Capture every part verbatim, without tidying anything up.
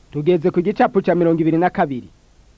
Tugeze ku gicapu ca mirongo ibiri na kabiri.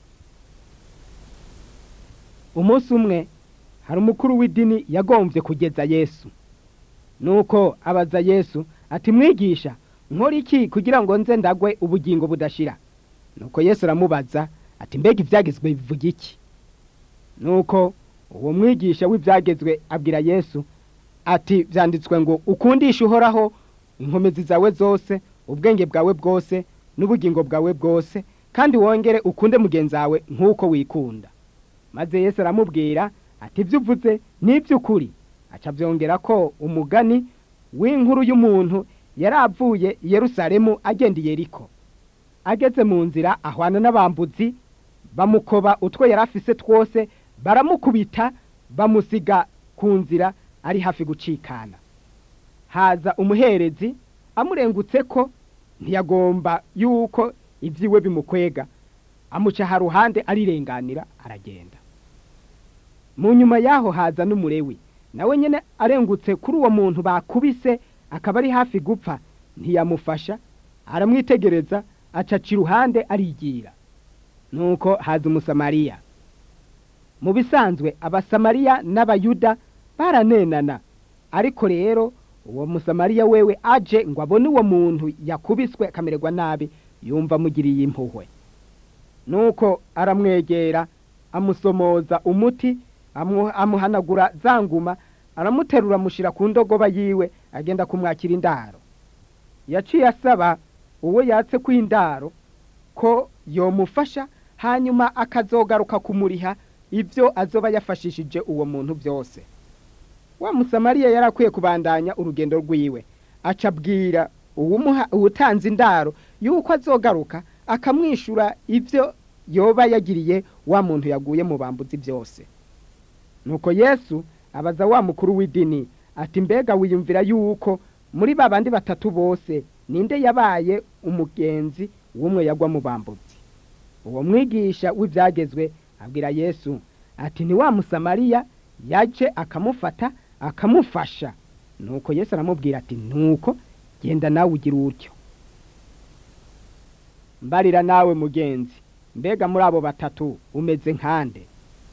Umunsi umwe hari umukuru w'idini yagomvye kugeza Yesu. Nuko abaza Yesu ati mwigisha nkora iki kugira ngo nze ndagwe ubugingo budashira? Nuko Yesu aramubaza ati mbega ivyagezwe bivuga iki? Nuko uwo mwigisha w'ivyagezwe abwira Yesu ati vyanditswe ngo ukundisha uhoraho inkomezi zawe zose, ubwenge bwawe bwose n'ubugingo bwawe bwose, kandi wongere ukunde mugenzi wawe nk'uko wikunda. Maze Yesu aramubwira ati ivyo uvuze ni ivy'ukuri. Aca vyongera ko umugani w'inkuru y'umuntu yaravuye i Yerusalemu agenda i Yeriko. Ageze mu nzira ahwana n'abambuzi bamukoba utwo yarafise twose, baramukubita bamusiga ku nzira ari hafi gucikana. Haza umuherezi amurengutse ko ntiyagomba yuko ivyiwe bimukwega, amuca haruhande arirenganira aragenda. Mu nyuma yaho haza n'umurewi, nawe nyene arengutse kuri uwo muntu bakubise akaba ari hafi gupfa, ntiyamufasha, aramwitegereza acaca iruhande arigira. Nuko haza umusamariya. Mu bisanzwe abasamariya n'abayuda baranenana, ariko rero uwo musamariya wewe aje ngo abone uwo muntu yakubiswe akamererwa nabi, yumva amugiriye impuhwe. Nuko aramwegera amusomoza umuti, amu, amuhanagura zanguma, aramuterura amushira ku ndogoba yiwe, agenda kumwakira indaro. Yaciye asaba uwo yatse kw'indaro ko yomufasha, hanyuma akazogaruka kumuriha ivyo azoba yafashishije uwo muntu vyose. Wa musamariya yarakwiye kubandanya urugendo rwiwe, acabwira uwumuha uwutanze indaro yuko azogaruka akamwishura ivyo yoba yagiriye wa muntu yaguye mu bambuzi byose. Nuko Yesu abaza wa mukuru w'idini ati mbega wiyumvira yuko muri babandi batatu bose ninde yabaye umugenzi w'umwe yagwa mu bambuzi? Uwo mwigisha w'ivyagezwe abwira Yesu ati ni wa musamariya yaje akamufata akamufasha. Nuko Yesu aramubwira ati nuko genda nawe ugira utyo. Mbarira nawe mugenzi, mbega muri abo batatu umeze nkande?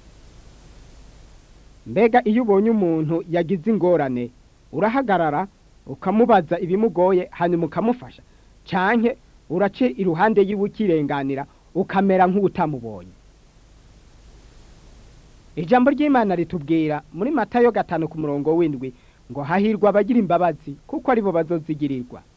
Mbega iyo ubonye umuntu yagize ingorane urahagarara ukamubaza ibimugoye hanyuma ukamufasha, canke urace iruhande yiwe ukirenganira ukamera nk'utamubonye? Ijambo ry'Imana ritubwira muri Matayo gatanu ku murongo w'indwi ngo hahirwa abagira imbabazi kuko aribo bazozigirirwa.